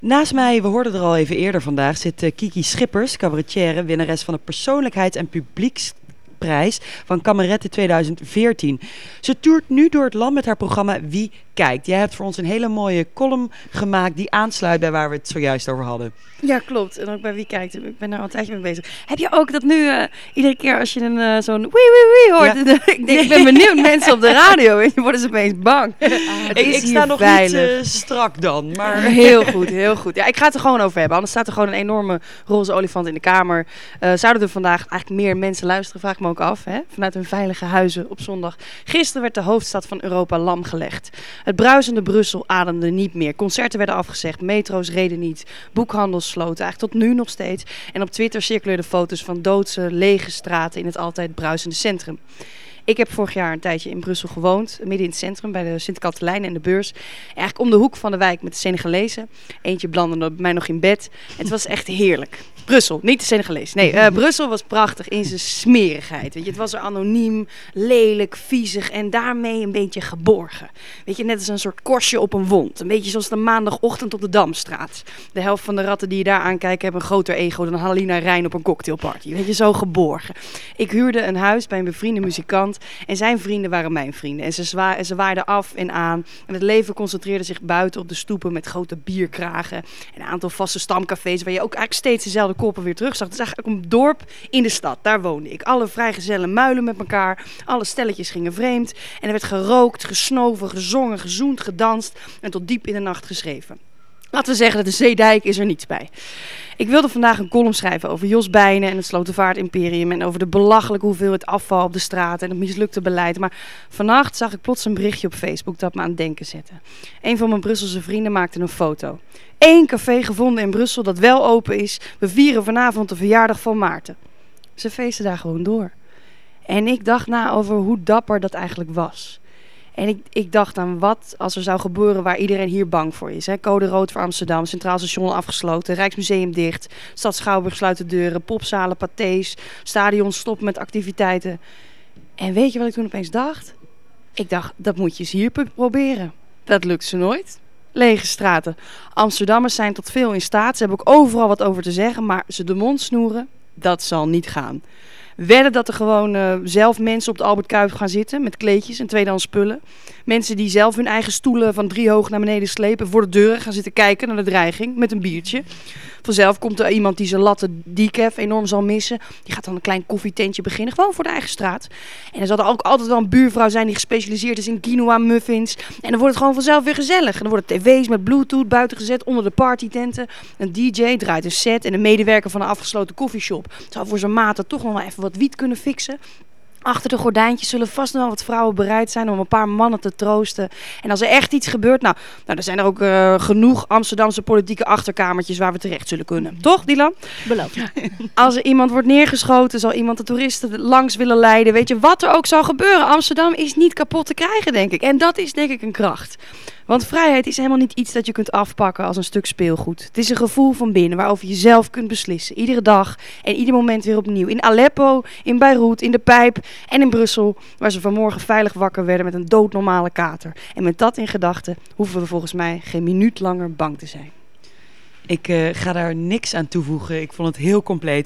Naast mij, we hoorden er al even eerder vandaag, zit Kiki Schippers, cabaretière, winnares van de Persoonlijkheids- en Publieksprijs van Kameretten 2014. Ze toert nu door het land met haar programma Wie Kijkt. Jij hebt voor ons een hele mooie column gemaakt die aansluit bij waar we het zojuist over hadden. Ja, klopt. En ook bij Wie Kijkt. Ik ben daar al een tijdje mee bezig. Heb je ook dat nu iedere keer als je zo'n wee wee wee hoort... Ja. Ik ben benieuwd, mensen op de radio, weet je, worden ze opeens bang. Ik sta nog veilig. Niet strak dan, maar... Heel goed, heel goed. Ja, ik ga het er gewoon over hebben. Anders staat er gewoon een enorme roze olifant in de kamer. Zouden er vandaag eigenlijk meer mensen luisteren, vraag ik me ook af. Hè? Vanuit hun veilige huizen op zondag. Gisteren werd de hoofdstad van Europa lam gelegd. Het bruisende Brussel ademde niet meer. Concerten werden afgezegd, metro's reden niet. Boekhandels sloten, eigenlijk tot nu nog steeds. En op Twitter circuleerden foto's van doodse, lege straten in het altijd bruisende centrum. Ik heb vorig jaar een tijdje in Brussel gewoond, midden in het centrum, bij de Sint-Katelijne en de Beurs. Eigenlijk om de hoek van de wijk met de Senegalezen. Eentje belandde bij mij nog in bed. Het was echt heerlijk. Brussel, niet de Senegalezen. Nee, Brussel was prachtig in zijn smerigheid. Weet je, het was er anoniem, lelijk, viezig en daarmee een beetje geborgen. Weet je, net als een soort korstje op een wond. Een beetje zoals de maandagochtend op de Damstraat. De helft van de ratten die je daar aankijken hebben een groter ego dan Halina Rijn op een cocktailparty. Weet je, zo geborgen. Ik huurde een huis bij een bevriende muzikant. En zijn vrienden waren mijn vrienden. En ze waaiden af en aan. En het leven concentreerde zich buiten op de stoepen met grote bierkragen. En een aantal vaste stamcafés waar je ook eigenlijk steeds dezelfde koppen weer terug zag. Het is eigenlijk een dorp in de stad. Daar woonde ik. Alle vrijgezellen muilen met elkaar. Alle stelletjes gingen vreemd. En er werd gerookt, gesnoven, gezongen, gezoend, gedanst. En tot diep in de nacht geschreven. Laten we zeggen dat de Zeedijk is er niets bij. Ik wilde vandaag een column schrijven over Jos Bijnen en het Slotervaart-imperium en over de belachelijke hoeveelheid afval op de straat en het mislukte beleid. Maar vannacht zag ik plots een berichtje op Facebook dat me aan het denken zette. Een van mijn Brusselse vrienden maakte een foto. 1 café gevonden in Brussel dat wel open is. We vieren vanavond de verjaardag van Maarten. Ze feesten daar gewoon door. En ik dacht na over hoe dapper dat eigenlijk was. En ik dacht aan wat als er zou gebeuren waar iedereen hier bang voor is. Hè? Code rood voor Amsterdam, Centraal Station afgesloten, Rijksmuseum dicht, Stad Schouwburg sluit de deuren, popzalen, patés, stadions stoppen met activiteiten. En weet je wat ik toen opeens dacht? Ik dacht, dat moet je eens hier proberen. Dat lukt ze nooit. Lege straten. Amsterdammers zijn tot veel in staat. Ze hebben ook overal wat over te zeggen, maar ze de mond snoeren, dat zal niet gaan. Wedden dat er gewoon zelf mensen op de Albert Kuip gaan zitten met kleedjes en tweedehands spullen. Mensen die zelf hun eigen stoelen van 3 hoog naar beneden slepen, voor de deuren gaan zitten kijken naar de dreiging met een biertje. Vanzelf komt er iemand die zijn latte decaf enorm zal missen. Die gaat dan een klein koffietentje beginnen, gewoon voor de eigen straat. En er zal er ook altijd wel een buurvrouw zijn die gespecialiseerd is in quinoa muffins. En dan wordt het gewoon vanzelf weer gezellig. En dan worden tv's met bluetooth buiten gezet onder de partytenten. Een DJ draait een set en een medewerker van een afgesloten koffieshop zal voor zijn maten toch nog wel even wat wiet kunnen fixen. Achter de gordijntjes zullen vast nog wel wat vrouwen bereid zijn om een paar mannen te troosten. En als er echt iets gebeurt, nou er zijn er ook genoeg Amsterdamse politieke achterkamertjes waar we terecht zullen kunnen. Toch, Dylan? Beloofd. Als er iemand wordt neergeschoten, zal iemand de toeristen langs willen leiden. Weet je, wat er ook zal gebeuren. Amsterdam is niet kapot te krijgen, denk ik. En dat is denk ik een kracht. Want vrijheid is helemaal niet iets dat je kunt afpakken als een stuk speelgoed. Het is een gevoel van binnen waarover je zelf kunt beslissen. Iedere dag en ieder moment weer opnieuw. In Aleppo, in Beirut, in de Pijp en in Brussel. Waar ze vanmorgen veilig wakker werden met een doodnormale kater. En met dat in gedachten hoeven we volgens mij geen minuut langer bang te zijn. Ik ga daar niks aan toevoegen. Ik vond het heel compleet.